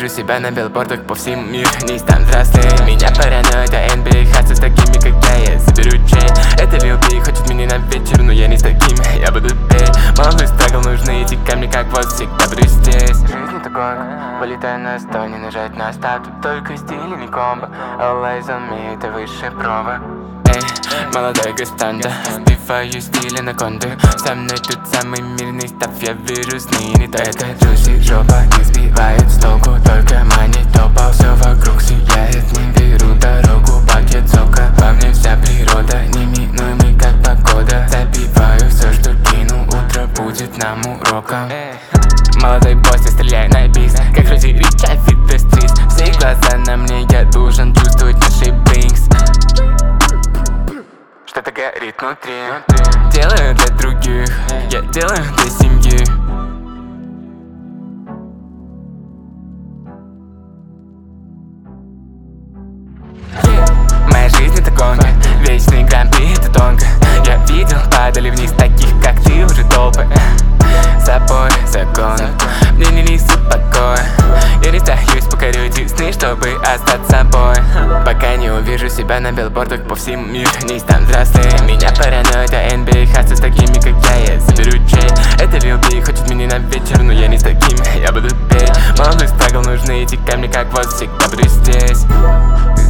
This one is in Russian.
себя на билбордах по всему миру. Не стану взрослее, меня параноид, а NBA хатся с такими, как я заберу чей. Это VLB хочет меня на вечер, но я не с такими, я буду петь. Молодой страгл, нужны эти камни, как вот всегда буду здесь. Жизнь это гонка, вылетаю на сто, не нажать на старт. Тут только стиль, не комбо. All eyes on me, это высшая проба. Молодой гастанда, сбиваю стиль анаконды. Со мной тут самый мирный став, я вижу сны, не то. Это джуси, жопа не сбивает с толку, только мани топал. Все вокруг сияет, не беру дорогу, пакет сока. Во мне вся природа, неминуемый как погода. Забиваю все, что кину, утро будет нам уроком. Молодой босс, я стреляю на бис, как вроде Рича Фитестрис. Все глаза на мне, я должен чувствовать наши блинкс. Что-то горит внутри, делаю для других, я делаю для семьи. Моя жизнь это гонка, вечный гран-при это тонко. Я видел, падали вниз таких, как ты, уже толпы. Запой законов, мне не несут покоя. Я не сдаюсь, покорю эти сны, чтобы остаться собой. Пока не увижу себя на билбордах по всему миру, не стану взрослее. Меня параноид, а NBA хатся с такими, как я заберу чей. Это VLB хочет меня на вечер, но я не с такими, я буду петь. Молодой страгл, нужны эти камни, как вот всегда буду здесь.